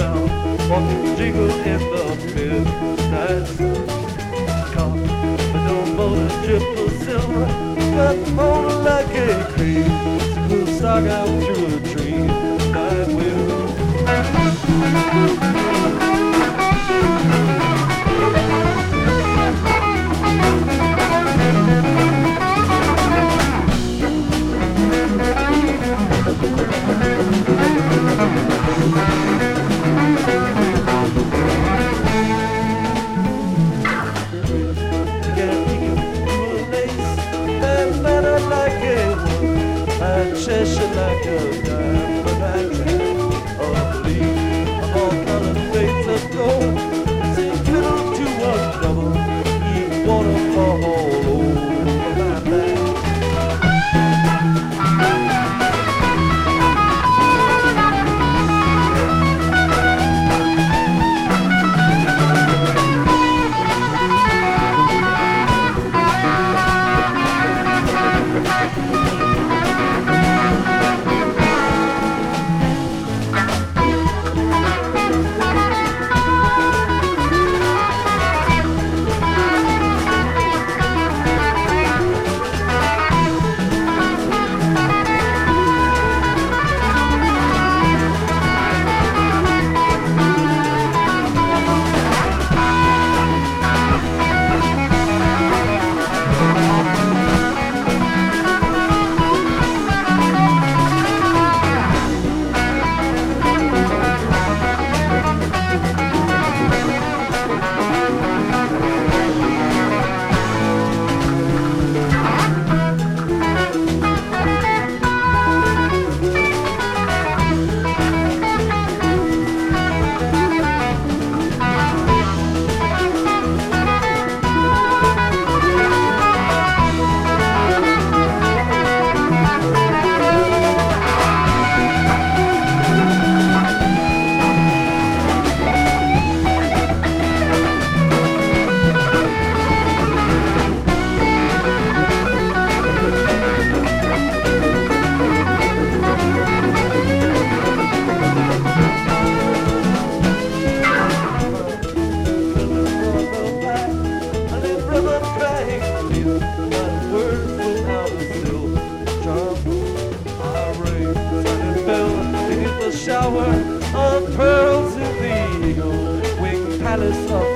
around, walking jingle in the midnight sun. Caught but don't motor triple silver, but motor like a cream. School stock out through a tree, night wind. Cheshire like a dime, but I can't believe of all colored fates of gold. Sing fiddle to one double, eat waterfall all over my back. Shower of pearls in the eagle wing palace of